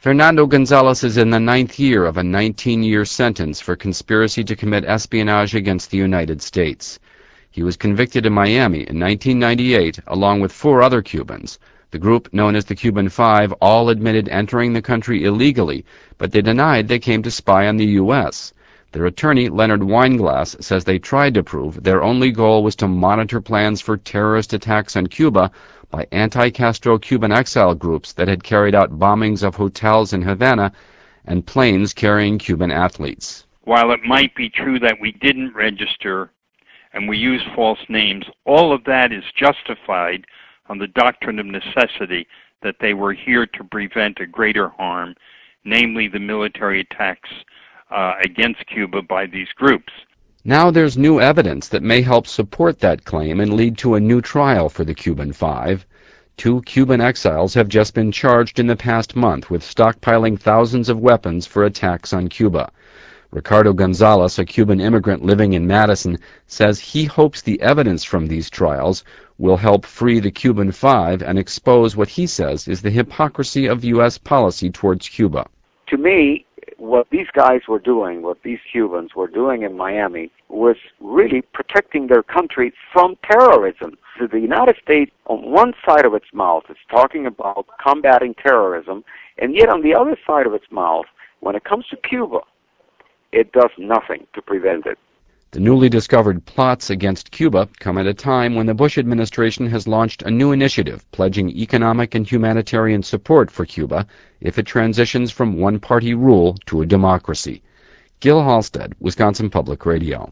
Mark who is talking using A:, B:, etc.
A: Fernando Gonzalez is in the 9th year of a 19-year sentence for conspiracy to commit espionage against the United States. He was convicted in Miami in 1998 along with 4 other Cubans. The group, known as the Cuban Five, all admitted entering the country illegally, but they denied they came to spy on the U.S. Their attorney, Leonard Weinglass, says they tried to prove their only goal was to monitor plans for terrorist attacks on Cuba by anti-Castro Cuban exile groups that had carried out bombings of hotels in Havana and planes carrying Cuban athletes.
B: While it might be true that we didn't register and we used false names, all of that is justified on the doctrine of necessity, that they were here to prevent a greater harm, namely the military attacks against Cuba by these groups.
A: Now there's new evidence that may help support that claim and lead to a new trial for the Cuban Five. 2 Cuban exiles have just been charged in the past month with stockpiling thousands of weapons for attacks on Cuba. Ricardo Gonzalez, a Cuban immigrant living in Madison, says he hopes the evidence from these trials will help free the Cuban Five and expose what he says is the hypocrisy of U.S. policy towards Cuba.
C: To me, what these guys were doing, what these Cubans were doing in Miami, was really protecting their country from terrorism. So the United States, on one side of its mouth, is talking about combating terrorism, and yet on the other side of its mouth, when it comes to Cuba, it does nothing to prevent it.
A: The newly discovered plots against Cuba come at a time when the Bush administration has launched a new initiative pledging economic and humanitarian support for Cuba if it transitions from one-party rule to a democracy. Gil Halstead, Wisconsin Public Radio.